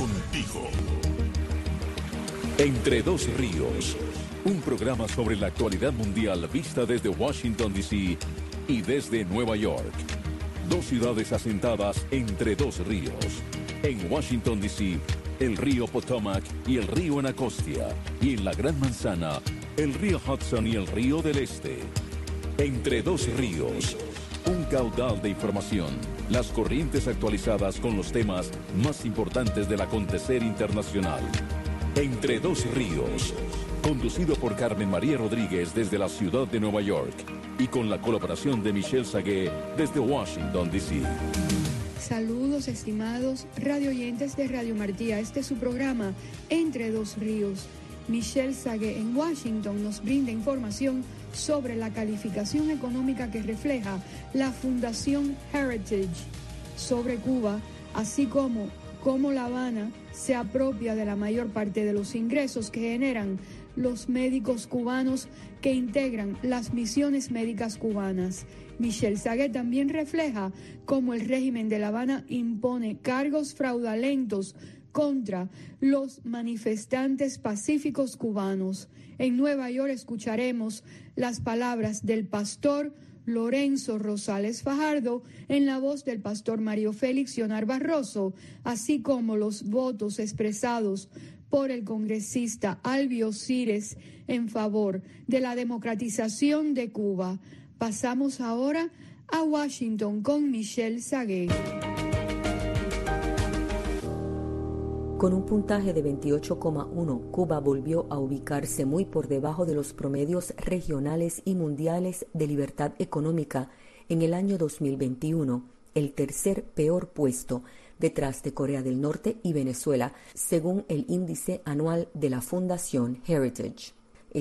contigo. Entre Dos Ríos, un programa sobre la actualidad mundial vista desde Washington, D.C. y desde Nueva York. Dos ciudades asentadas entre dos ríos. En Washington, D.C., el río Potomac y el río Anacostia. Y en la Gran Manzana, el río Hudson y el río del Este. Entre Dos Ríos, un caudal de información, las corrientes actualizadas con los temas más importantes del acontecer internacional. Entre Dos Ríos, conducido por Carmen María Rodríguez desde la ciudad de Nueva York y con la colaboración de Michelle Sagué desde Washington, D.C. Saludos, estimados radioyentes de Radio Martí. Este es su programa Entre Dos Ríos. Michelle Sagué en Washington nos brinda información sobre la calificación económica que refleja la Fundación Heritage sobre Cuba, así como cómo La Habana se apropia de la mayor parte de los ingresos que generan los médicos cubanos que integran las misiones médicas cubanas. Michelle Sagué también refleja cómo el régimen de La Habana impone cargos fraudulentos contra los manifestantes pacíficos cubanos. En Nueva York escucharemos las palabras del pastor Lorenzo Rosales Fajardo en la voz del pastor Mario Félix Ionar Barroso, así como los votos expresados por el congresista Albio Cires en favor de la democratización de Cuba. Pasamos ahora a Washington con Michelle Sagué. Con un puntaje de 28,1, Cuba volvió a ubicarse muy por debajo de los promedios regionales y mundiales de libertad económica en el año 2021, el tercer peor puesto, detrás de Corea del Norte y Venezuela, según el índice anual de la Fundación Heritage.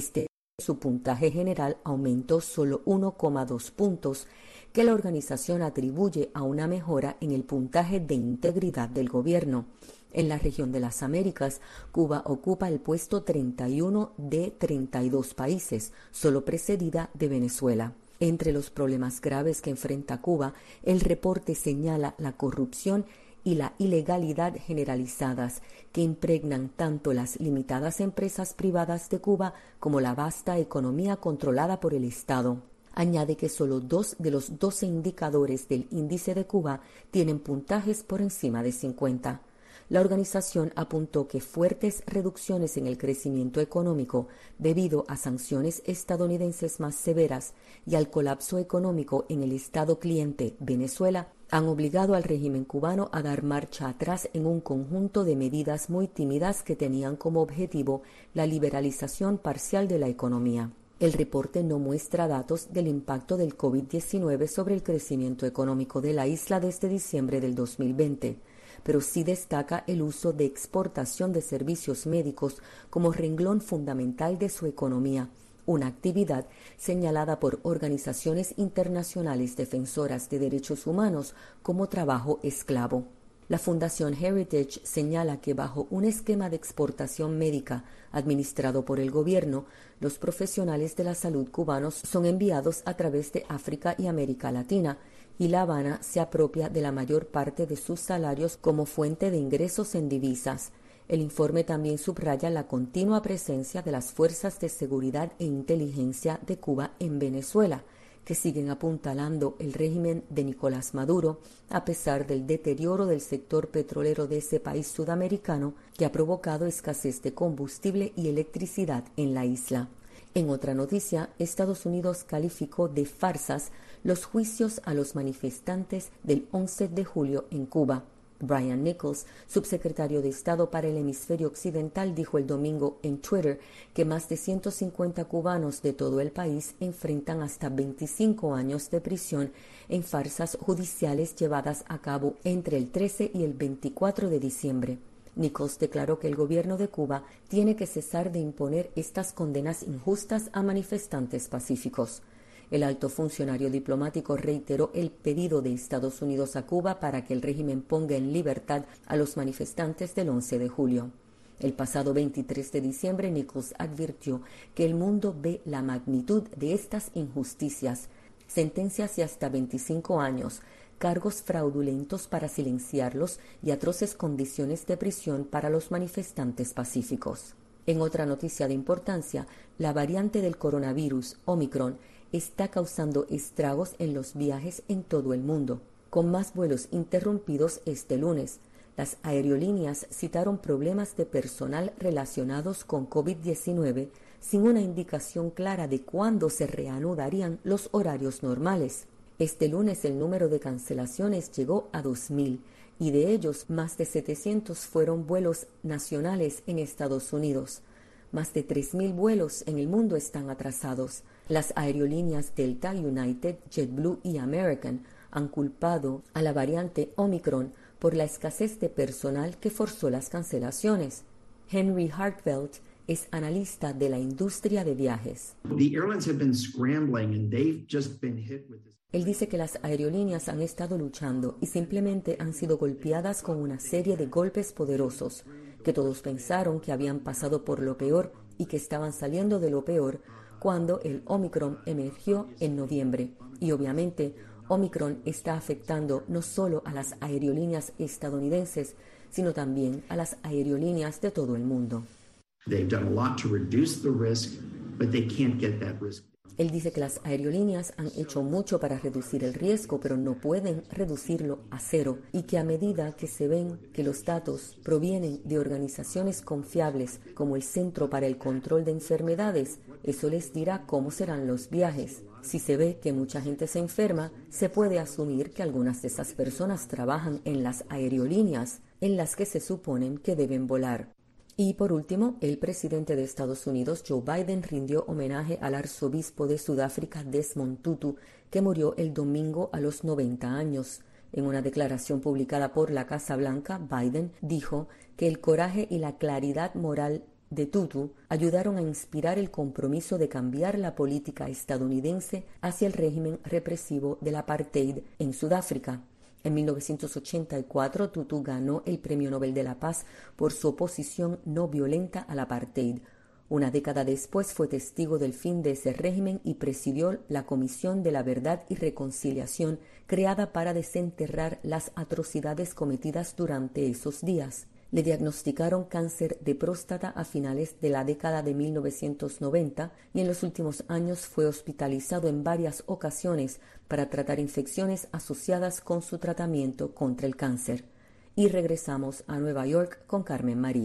Su puntaje general aumentó solo 1,2 puntos, que la organización atribuye a una mejora en el puntaje de integridad del gobierno. En la región de las Américas, Cuba ocupa el puesto 31 de 32 países, solo precedida de Venezuela. Entre los problemas graves que enfrenta Cuba, el reporte señala la corrupción y la ilegalidad generalizadas, que impregnan tanto las limitadas empresas privadas de Cuba como la vasta economía controlada por el Estado. Añade que solo 2 de los 12 indicadores del índice de Cuba tienen puntajes por encima de 50. La organización apuntó que fuertes reducciones en el crecimiento económico debido a sanciones estadounidenses más severas y al colapso económico en el estado cliente Venezuela han obligado al régimen cubano a dar marcha atrás en un conjunto de medidas muy tímidas que tenían como objetivo la liberalización parcial de la economía. El reporte no muestra datos del impacto del COVID-19 sobre el crecimiento económico de la isla desde diciembre del 2020. Pero sí destaca el uso de exportación de servicios médicos como renglón fundamental de su economía, una actividad señalada por organizaciones internacionales defensoras de derechos humanos como trabajo esclavo. La Fundación Heritage señala que bajo un esquema de exportación médica administrado por el gobierno, los profesionales de la salud cubanos son enviados a través de África y América Latina, y La Habana se apropia de la mayor parte de sus salarios como fuente de ingresos en divisas. El informe también subraya la continua presencia de las fuerzas de seguridad e inteligencia de Cuba en Venezuela, que siguen apuntalando el régimen de Nicolás Maduro, a pesar del deterioro del sector petrolero de ese país sudamericano que ha provocado escasez de combustible y electricidad en la isla. En otra noticia, Estados Unidos calificó de farsas los juicios a los manifestantes del 11 de julio en Cuba. Brian Nichols, subsecretario de Estado para el Hemisferio Occidental, dijo el domingo en Twitter que más de 150 cubanos de todo el país enfrentan hasta 25 años de prisión en farsas judiciales llevadas a cabo entre el 13 y el 24 de diciembre. Nichols declaró que el gobierno de Cuba tiene que cesar de imponer estas condenas injustas a manifestantes pacíficos. El alto funcionario diplomático reiteró el pedido de Estados Unidos a Cuba para que el régimen ponga en libertad a los manifestantes del 11 de julio. El pasado 23 de diciembre, Nichols advirtió que el mundo ve la magnitud de estas injusticias, sentencias de hasta 25 años, cargos fraudulentos para silenciarlos y atroces condiciones de prisión para los manifestantes pacíficos. En otra noticia de importancia, la variante del coronavirus, Omicron, está causando estragos en los viajes en todo el mundo, con más vuelos interrumpidos este lunes. Las aerolíneas citaron problemas de personal relacionados con COVID-19 sin una indicación clara de cuándo se reanudarían los horarios normales. Este lunes el número de cancelaciones llegó a 2.000 y de ellos más de 700 fueron vuelos nacionales en Estados Unidos. Más de 3.000 vuelos en el mundo están atrasados. Las aerolíneas Delta, United, JetBlue y American han culpado a la variante Omicron por la escasez de personal que forzó las cancelaciones. Henry Hartfeld es analista de la industria de viajes. Él dice que las aerolíneas han estado luchando y simplemente han sido golpeadas con una serie de golpes poderosos, que todos pensaron que habían pasado por lo peor y que estaban saliendo de lo peor cuando el Omicron emergió en noviembre. Y obviamente, Omicron está afectando no solo a las aerolíneas estadounidenses, sino también a las aerolíneas de todo el mundo. Él dice que las aerolíneas han hecho mucho para reducir el riesgo, pero no pueden reducirlo a cero, y que a medida que se ven que los datos provienen de organizaciones confiables como el Centro para el Control de Enfermedades, eso les dirá cómo serán los viajes. Si se ve que mucha gente se enferma, se puede asumir que algunas de esas personas trabajan en las aerolíneas en las que se suponen que deben volar. Y por último, el presidente de Estados Unidos, Joe Biden, rindió homenaje al arzobispo de Sudáfrica, Desmond Tutu, que murió el domingo a los 90 años. En una declaración publicada por la Casa Blanca, Biden dijo que el coraje y la claridad moral de Tutu ayudaron a inspirar el compromiso de cambiar la política estadounidense hacia el régimen represivo del apartheid en Sudáfrica. En 1984, Tutu ganó el Premio Nobel de la Paz por su oposición no violenta al apartheid. Una década después fue testigo del fin de ese régimen y presidió la Comisión de la Verdad y Reconciliación creada para desenterrar las atrocidades cometidas durante esos días. Le diagnosticaron cáncer de próstata a finales de la década de 1990 y en los últimos años fue hospitalizado en varias ocasiones para tratar infecciones asociadas con su tratamiento contra el cáncer. Y regresamos a Nueva York con Carmen María.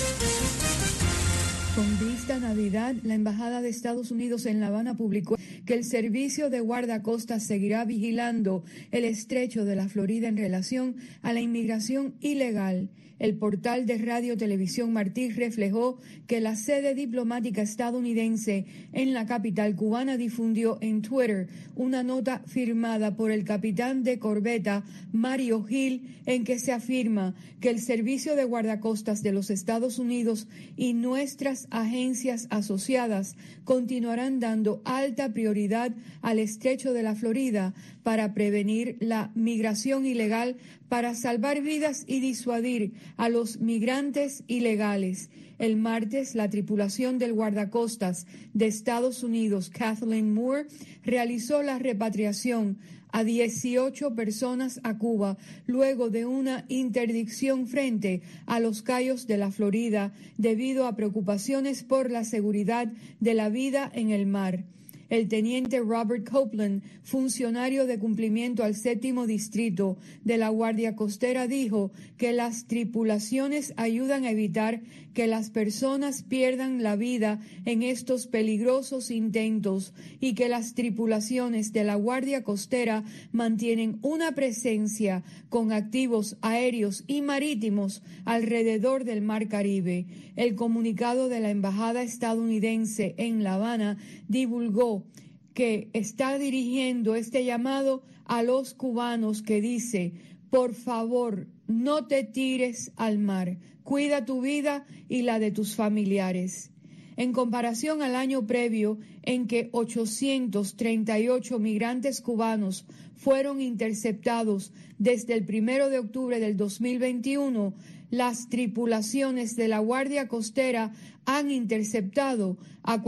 Con vista a Navidad, la Embajada de Estados Unidos en La Habana publicó que el servicio de guardacostas seguirá vigilando el estrecho de la Florida en relación a la inmigración ilegal. El portal de Radio Televisión Martí reflejó que la sede diplomática estadounidense en la capital cubana difundió en Twitter una nota firmada por el capitán de corbeta Mario Gil en que se afirma que el servicio de guardacostas de los Estados Unidos y nuestras agencias asociadas continuarán dando alta prioridad al estrecho de la Florida para prevenir la migración ilegal, para salvar vidas y disuadir a los migrantes ilegales. El martes, la tripulación del guardacostas de Estados Unidos, Kathleen Moore, realizó la repatriación a 18 personas a Cuba luego de una interdicción frente a los cayos de la Florida debido a preocupaciones por la seguridad de la vida en el mar. El teniente Robert Copeland, funcionario de cumplimiento al 7º Distrito de la Guardia Costera, dijo que las tripulaciones ayudan a evitar que las personas pierdan la vida en estos peligrosos intentos y que las tripulaciones de la Guardia Costera mantienen una presencia con activos aéreos y marítimos alrededor del Mar Caribe. El comunicado de la Embajada estadounidense en La Habana divulgó que está dirigiendo este llamado a los cubanos que dice: por favor, no te tires al mar, cuida tu vida y la de tus familiares. En comparación al año previo, en que 838 migrantes cubanos fueron interceptados desde el 1 de octubre del 2021, las tripulaciones de la Guardia Costera han interceptado a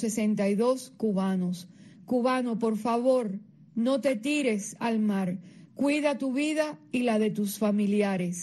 462 cubanos. Cubano, por favor, no te tires al mar. Cuida tu vida y la de tus familiares.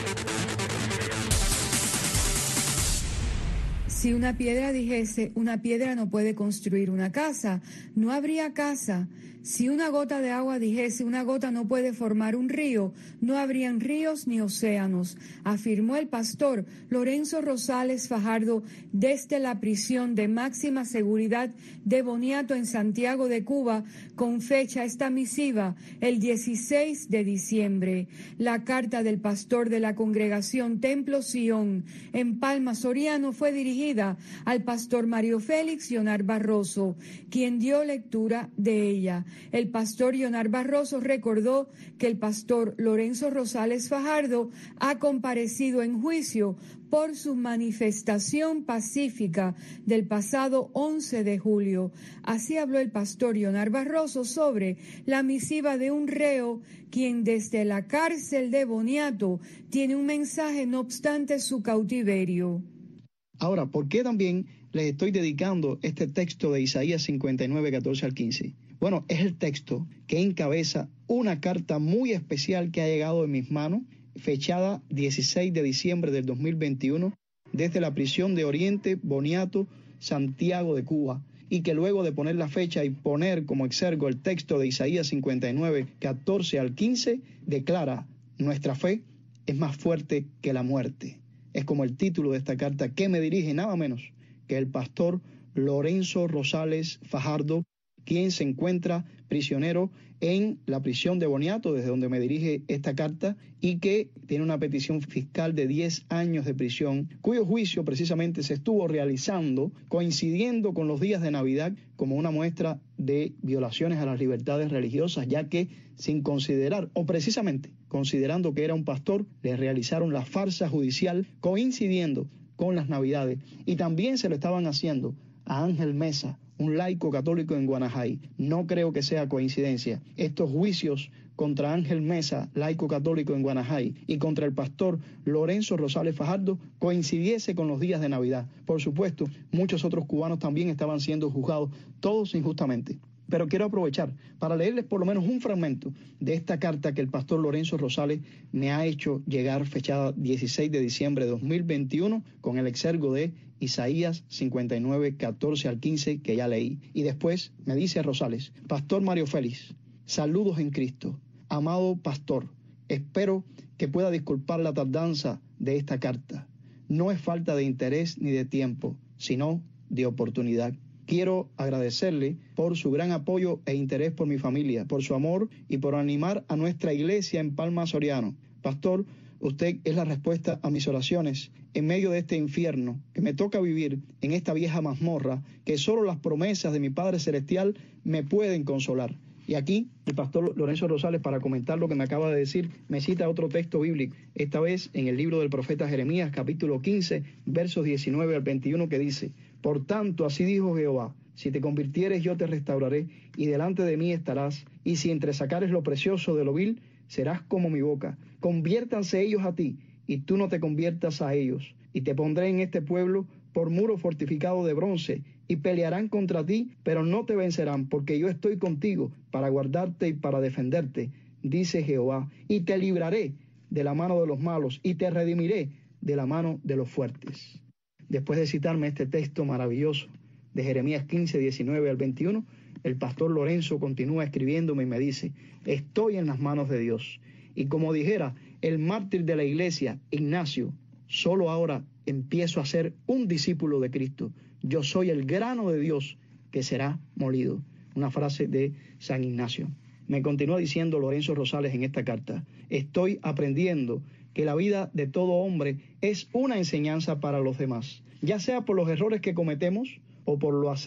Si una piedra dijese, una piedra no puede construir una casa, no habría casa. Si una gota de agua dijese, una gota no puede formar un río, no habrían ríos ni océanos, afirmó el pastor Lorenzo Rosales Fajardo desde la prisión de máxima seguridad de Boniato en Santiago de Cuba, con fecha esta misiva el 16 de diciembre. La carta del pastor de la congregación Templo Sion en Palma Soriano fue dirigida al pastor Mario Félix Yonar Barroso, quien dio lectura de ella. El pastor Yonar Barroso recordó que el pastor Lorenzo Rosales Fajardo ha comparecido en juicio por su manifestación pacífica del pasado 11 de julio. Así habló el pastor Yonar Barroso sobre la misiva de un reo quien desde la cárcel de Boniato tiene un mensaje no obstante su cautiverio. Ahora, ¿por qué también les estoy dedicando este texto de Isaías 59, 14 al 15? Bueno, es el texto que encabeza una carta muy especial que ha llegado en mis manos, fechada 16 de diciembre del 2021, desde la prisión de Oriente, Boniato, Santiago de Cuba, y que luego de poner la fecha y poner como exergo el texto de Isaías 59, 14 al 15, declara: nuestra fe es más fuerte que la muerte. Es como el título de esta carta que me dirige nada menos que el pastor Lorenzo Rosales Fajardo, quien se encuentra prisionero en la prisión de Boniato, desde donde me dirige esta carta, y que tiene una petición fiscal de 10 años de prisión, cuyo juicio precisamente se estuvo realizando coincidiendo con los días de Navidad como una muestra de violaciones a las libertades religiosas, ya que sin considerar, o precisamente considerando que era un pastor, le realizaron la farsa judicial coincidiendo con las Navidades, y también se lo estaban haciendo a Ángel Mesa, un laico católico en Guanajay. No creo que sea coincidencia. Estos juicios contra Ángel Mesa, laico católico en Guanajay, y contra el pastor Lorenzo Rosales Fajardo coincidiese con los días de Navidad. Por supuesto, muchos otros cubanos también estaban siendo juzgados, todos injustamente. Pero quiero aprovechar para leerles por lo menos un fragmento de esta carta que el pastor Lorenzo Rosales me ha hecho llegar, fechada 16 de diciembre de 2021, con el exergo de Isaías 59, 14 al 15, que ya leí. Y después me dice Rosales: Pastor Mario Félix, saludos en Cristo. Amado pastor, espero que pueda disculpar la tardanza de esta carta. No es falta de interés ni de tiempo, sino de oportunidad. Quiero agradecerle por su gran apoyo e interés por mi familia, por su amor y por animar a nuestra iglesia en Palma Soriano. Pastor, usted es la respuesta a mis oraciones en medio de este infierno que me toca vivir en esta vieja mazmorra, que solo las promesas de mi Padre Celestial me pueden consolar. Y aquí el pastor Lorenzo Rosales, para comentar lo que me acaba de decir, me cita otro texto bíblico, esta vez en el libro del profeta Jeremías, capítulo 15, versos 19 al 21, que dice: por tanto, así dijo Jehová: si te convirtieres, yo te restauraré, y delante de mí estarás, y si entresacares lo precioso de lo vil, serás como mi boca. Conviértanse ellos a ti, y tú no te conviertas a ellos, y te pondré en este pueblo por muro fortificado de bronce, y pelearán contra ti, pero no te vencerán, porque yo estoy contigo para guardarte y para defenderte, dice Jehová, y te libraré de la mano de los malos, y te redimiré de la mano de los fuertes. Después de citarme este texto maravilloso de Jeremías 15, 19 al 21, el pastor Lorenzo continúa escribiéndome y me dice: estoy en las manos de Dios. Y como dijera el mártir de la iglesia, Ignacio, solo ahora empiezo a ser un discípulo de Cristo. Yo soy el grano de Dios que será molido. Una frase de San Ignacio. Me continúa diciendo Lorenzo Rosales en esta carta: estoy aprendiendo que la vida de todo hombre es una enseñanza para los demás, ya sea por los errores que cometemos o por lo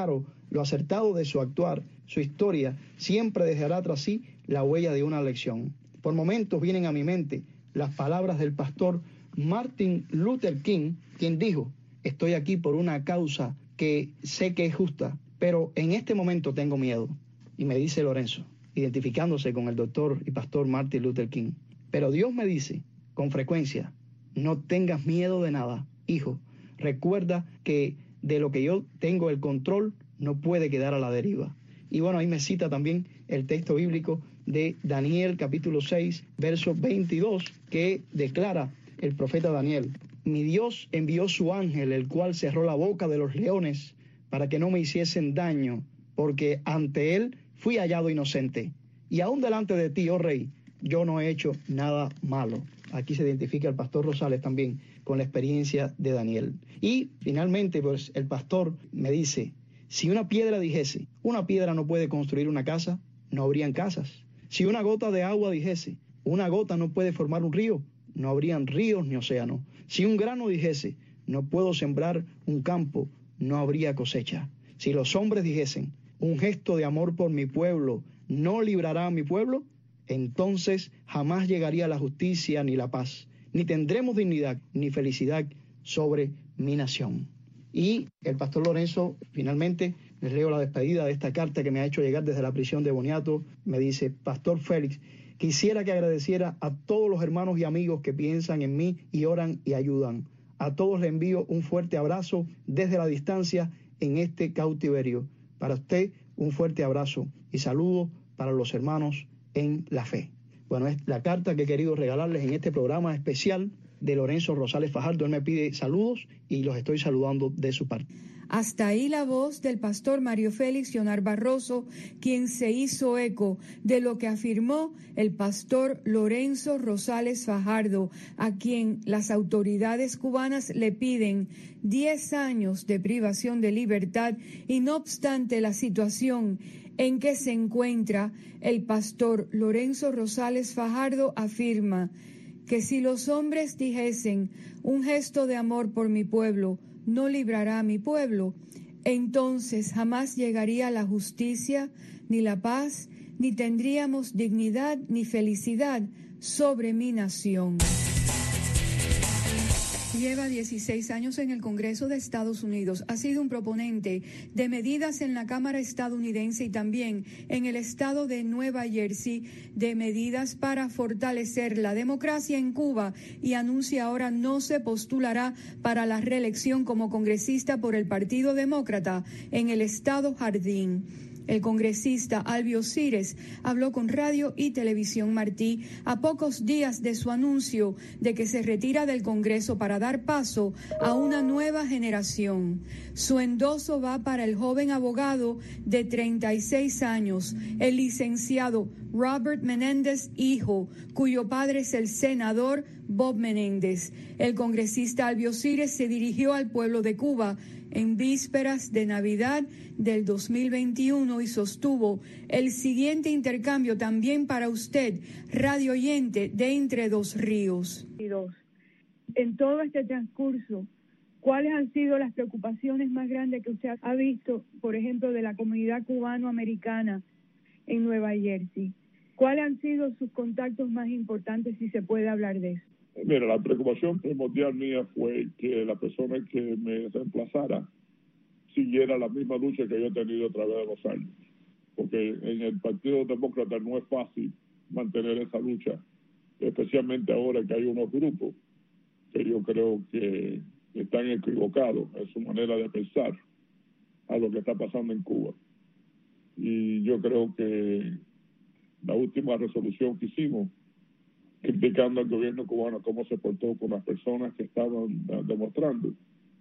acertado de su actuar. Su historia siempre dejará tras sí la huella de una lección. Por momentos vienen a mi mente las palabras del pastor Martin Luther King, quien dijo: estoy aquí por una causa que sé que es justa, pero en este momento tengo miedo. Y me dice Lorenzo, identificándose con el doctor y pastor Martin Luther King: pero Dios me dice con frecuencia: no tengas miedo de nada, hijo. Recuerda que de lo que yo tengo el control no puede quedar a la deriva. Y bueno, ahí me cita también el texto bíblico de Daniel capítulo 6, verso 22, que declara el profeta Daniel: mi Dios envió su ángel, el cual cerró la boca de los leones para que no me hiciesen daño, porque ante él fui hallado inocente. Y aún delante de ti, oh rey, yo no he hecho nada malo. Aquí se identifica el pastor Rosales también con la experiencia de Daniel. Y finalmente, pues el pastor me dice: si una piedra dijese, una piedra no puede construir una casa, no habrían casas. Si una gota de agua dijese, una gota no puede formar un río, no habrían ríos ni océanos. Si un grano dijese, no puedo sembrar un campo, no habría cosecha. Si los hombres dijesen, un gesto de amor por mi pueblo no librará a mi pueblo, entonces jamás llegaría la justicia ni la paz, ni tendremos dignidad ni felicidad sobre mi nación. Y el pastor Lorenzo, finalmente, les leo la despedida de esta carta que me ha hecho llegar desde la prisión de Boniato. Me dice: pastor Félix, quisiera que agradeciera a todos los hermanos y amigos que piensan en mí y oran y ayudan. A todos les envío un fuerte abrazo desde la distancia en este cautiverio. Para usted, un fuerte abrazo y saludo para los hermanos en la fe. Bueno, es la carta que he querido regalarles en este programa especial de Lorenzo Rosales Fajardo. Él me pide saludos y los estoy saludando de su parte. Hasta ahí la voz del pastor Mario Félix Yonar Barroso, quien se hizo eco de lo que afirmó el pastor Lorenzo Rosales Fajardo, a quien las autoridades cubanas le piden 10 años de privación de libertad, y no obstante la situación en que se encuentra, el pastor Lorenzo Rosales Fajardo afirma que si los hombres dijesen, un gesto de amor por mi pueblo no librará a mi pueblo, entonces jamás llegaría la justicia, ni la paz, ni tendríamos dignidad ni felicidad sobre mi nación. Lleva 16 años en el Congreso de Estados Unidos. Ha sido un proponente de medidas en la Cámara estadounidense y también en el estado de Nueva Jersey de medidas para fortalecer la democracia en Cuba, y anuncia ahora no se postulará para la reelección como congresista por el Partido Demócrata en el estado Jardín. El congresista Albio Cires habló con Radio y Televisión Martí a pocos días de su anuncio de que se retira del Congreso para dar paso a una nueva generación. Su endoso va para el joven abogado de 36 años, el licenciado Robert Menéndez hijo, cuyo padre es el senador Bob Menéndez. El congresista Albio Cires se dirigió al pueblo de Cuba en vísperas de Navidad del 2021 y sostuvo el siguiente intercambio también para usted, radio oyente de Entre Dos Ríos. En todo este transcurso, ¿cuáles han sido las preocupaciones más grandes que usted ha visto, por ejemplo, de la comunidad cubano-americana en Nueva Jersey? ¿Cuáles han sido sus contactos más importantes, si se puede hablar de eso? Mira, la preocupación primordial mía fue que la persona que me reemplazara siguiera la misma lucha que yo he tenido a través de los años. Porque en el Partido Demócrata no es fácil mantener esa lucha, especialmente ahora que hay unos grupos que yo creo que están equivocados en su manera de pensar a lo que está pasando en Cuba. Y yo creo que la última resolución que hicimos, criticando al gobierno cubano cómo se portó con las personas que estaban demostrando,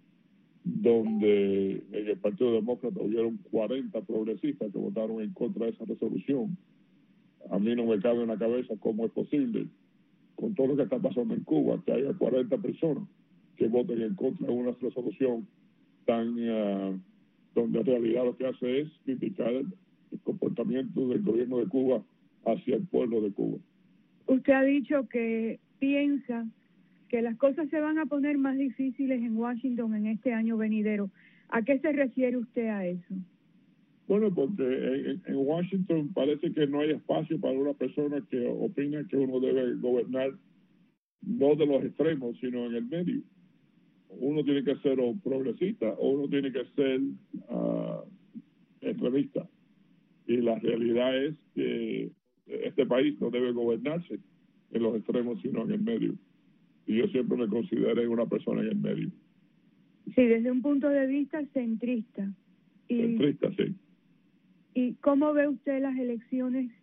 donde en el Partido Demócrata hubieron 40 progresistas que votaron en contra de esa resolución. A mí no me cabe en la cabeza cómo es posible, con todo lo que está pasando en Cuba, que haya 40 personas que voten en contra de una resolución tan donde en realidad lo que hace es criticar el comportamiento del gobierno de Cuba hacia el pueblo de Cuba. Usted ha dicho que piensa que las cosas se van a poner más difíciles en Washington en este año venidero. ¿A qué se refiere usted a eso? Bueno, porque en Washington parece que no hay espacio para una persona que opina que uno debe gobernar no de los extremos, sino en el medio. Uno tiene que ser o progresista o uno tiene que ser extremista. Y la realidad es que este país no debe gobernarse en los extremos, sino en el medio. Y yo siempre me consideré una persona en el medio. Sí, desde un punto de vista centrista. Centrista, sí. ¿Y cómo ve usted las elecciones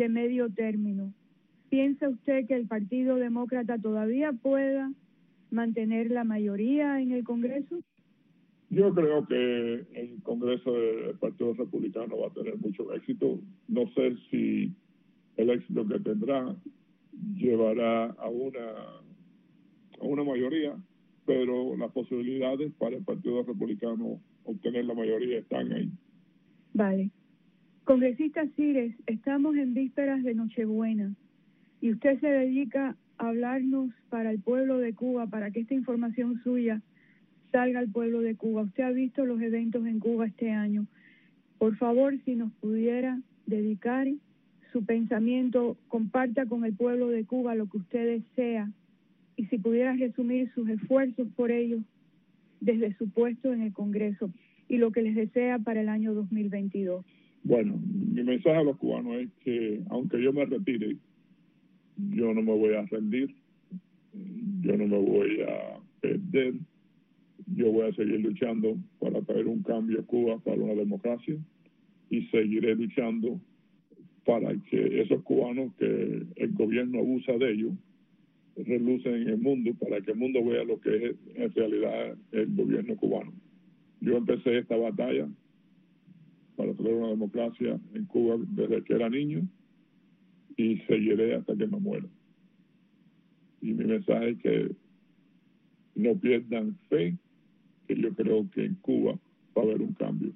de medio término, ¿piensa usted que el Partido Demócrata todavía pueda mantener la mayoría en el Congreso? Yo creo que el Congreso del Partido Republicano va a tener mucho éxito. No sé si el éxito que tendrá llevará a una mayoría, pero las posibilidades para el Partido Republicano obtener la mayoría están ahí. Vale. Congresista Cires, estamos en vísperas de Nochebuena y usted se dedica a hablarnos para el pueblo de Cuba, para que esta información suya salga al pueblo de Cuba. Usted ha visto los eventos en Cuba este año. Por favor, si nos pudiera dedicar su pensamiento, comparta con el pueblo de Cuba lo que usted desea y si pudiera resumir sus esfuerzos por ellos desde su puesto en el Congreso y lo que les desea para el año 2022. Bueno, mi mensaje a los cubanos es que aunque yo me retire, yo no me voy a rendir, yo no me voy a perder, yo voy a seguir luchando para traer un cambio a Cuba, para una democracia, y seguiré luchando para que esos cubanos que el gobierno abusa de ellos relucen en el mundo, para que el mundo vea lo que es en realidad el gobierno cubano. Yo empecé esta batalla para traer una democracia en Cuba desde que era niño y seguiré hasta que me muera. Y mi mensaje es que no pierdan fe, que yo creo que en Cuba va a haber un cambio.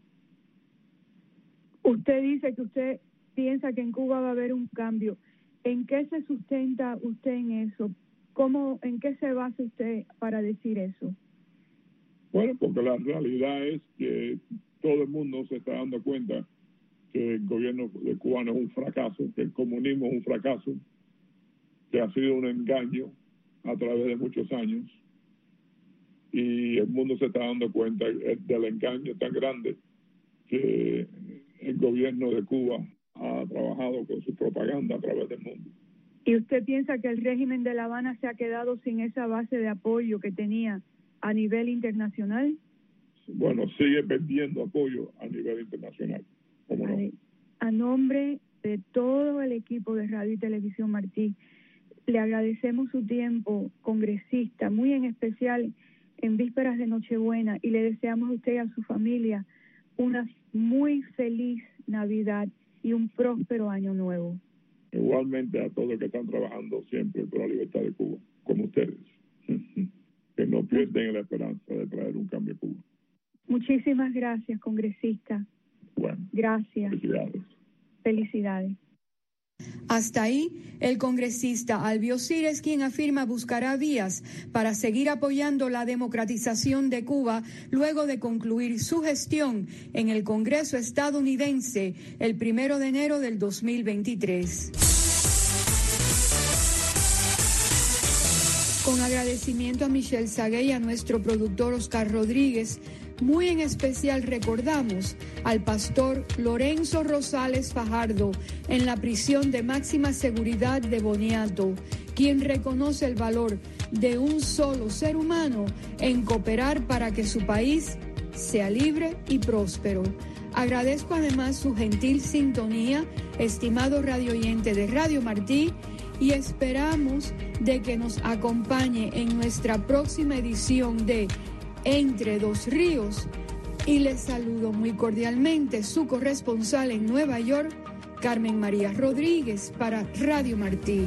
Usted dice que usted piensa que en Cuba va a haber un cambio. ¿En qué se sustenta usted en eso? ¿En qué se basa usted para decir eso? Bueno, porque la realidad es que todo el mundo se está dando cuenta que el gobierno cubano es un fracaso, que el comunismo es un fracaso, que ha sido un engaño a través de muchos años, y el mundo se está dando cuenta del engaño tan grande que el gobierno de Cuba ha trabajado con su propaganda a través del mundo. ¿Y usted piensa que el régimen de La Habana se ha quedado sin esa base de apoyo que tenía a nivel internacional? Bueno, sigue perdiendo apoyo a nivel internacional. ¿Cómo no? A nombre de todo el equipo de Radio y Televisión Martí, le agradecemos su tiempo, congresista, muy en especial en vísperas de Nochebuena, y le deseamos a usted y a su familia una muy feliz Navidad y un próspero año nuevo. Igualmente a todos los que están trabajando siempre por la libertad de Cuba, como ustedes, que no pierden la esperanza de traer un cambio a Cuba. Muchísimas gracias, congresista. Bueno, gracias. Felicidades. Felicidades. Hasta ahí, el congresista Albio Cires, quien afirma buscará vías para seguir apoyando la democratización de Cuba luego de concluir su gestión en el Congreso estadounidense el 1 de enero del 2023. Con agradecimiento a Michelle Sagué y a nuestro productor Oscar Rodríguez, muy en especial recordamos al pastor Lorenzo Rosales Fajardo en la prisión de máxima seguridad de Boniato, quien reconoce el valor de un solo ser humano en cooperar para que su país sea libre y próspero. Agradezco además su gentil sintonía, estimado radioyente de Radio Martí, y esperamos de que nos acompañe en nuestra próxima edición de Entre Dos Ríos, y les saludo muy cordialmente su corresponsal en Nueva York, Carmen María Rodríguez, para Radio Martí.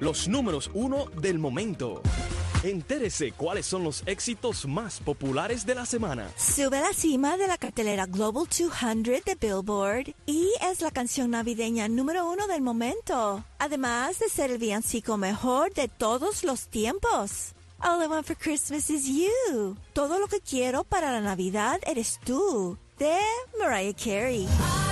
los números 1 del momento. Entérese cuáles son los éxitos más populares de la semana. Sube a la cima de la cartelera Global 200 de Billboard y es la canción navideña número 1 del momento. Además de ser el villancico mejor de todos los tiempos. All I Want for Christmas is You. Todo lo que quiero para la Navidad eres tú. De Mariah Carey.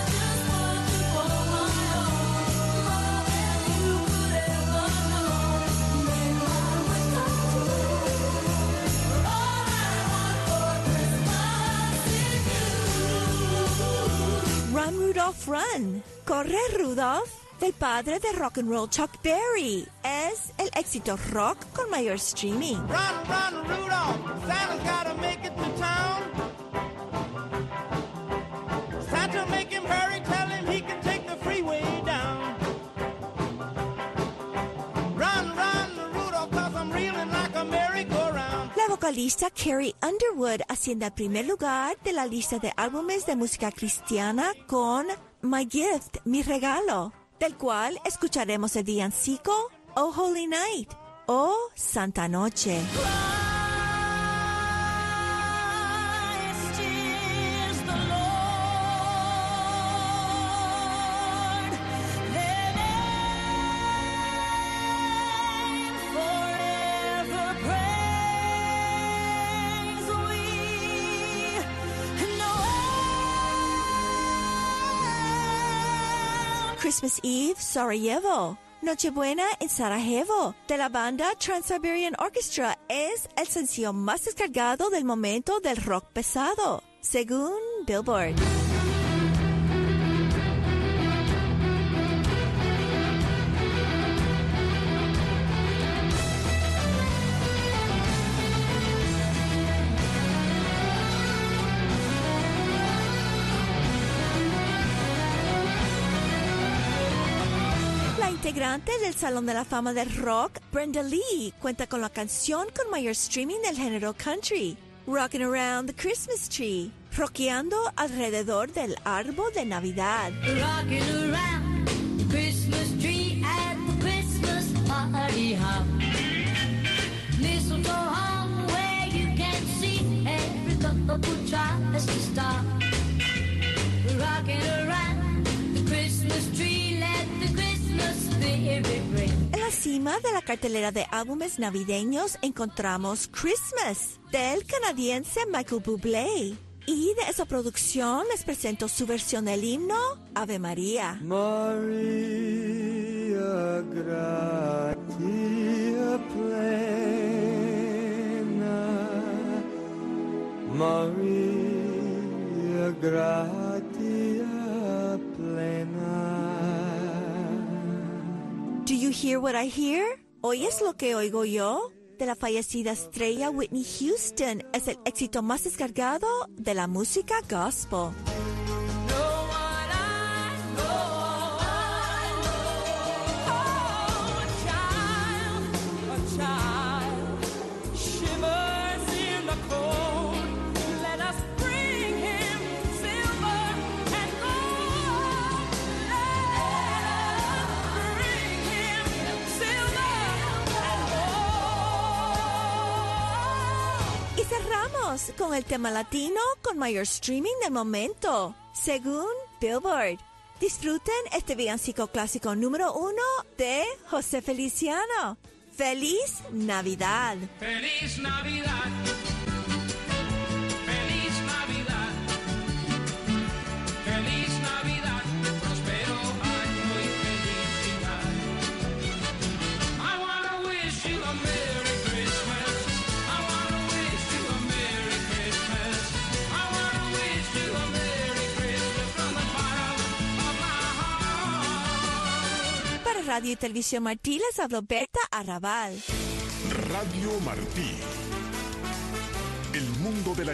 Run, Rudolph, Run. Corre, Rudolph, del padre de rock and roll Chuck Berry. Es el éxito rock con mayor streaming. Run, run, Rudolph, Santa's gotta make it to town. Santa, make him hurry, tell him he can take the freeway down. Run, run, Rudolph, 'cause I'm reeling like a merry-go-round. La vocalista Carrie Underwood asciende al primer lugar de la lista de álbumes de música cristiana con My Gift, Mi Regalo, del cual escucharemos el villancico Oh Holy Night o Santa Noche. Christmas Eve, Sarajevo. Nochebuena en Sarajevo, de la banda Trans-Siberian Orchestra, es el sencillo más descargado del momento del rock pesado, según Billboard. Integrante del Salón de la Fama del Rock, Brenda Lee, cuenta con la canción con mayor streaming del género country, Rockin' Around the Christmas Tree, rockeando alrededor del árbol de Navidad. Rockin' around the Christmas tree at the Christmas party hop. Mistletoe hung where you can see every couple tries to stop. Rockin' around the Christmas tree, let the Christmas spirit ring. En la cima de la cartelera de álbumes navideños encontramos Christmas, del canadiense Michael Bublé. Y de esa producción les presento su versión del himno Ave María. María gratia plena, María gratia plena. Do you hear what I hear? ¿Oyes lo que oigo yo? De la fallecida estrella Whitney Houston, es el éxito más descargado de la música gospel. Cerramos con el tema latino con mayor streaming del momento, según Billboard. Disfruten este villancico clásico número 1 de José Feliciano. ¡Feliz Navidad! ¡Feliz Navidad! ¡Feliz Navidad! ¡Feliz Navidad! ¡Prospero año y felicidad! I wanna wish you a Merry Christmas. I wanna wish you a Merry Christmas. I wanna wish you a Merry Christmas from the bottom of my heart. Para Radio y Televisión Martí les habló Berta Arrabal. Radio Martí. El mundo de la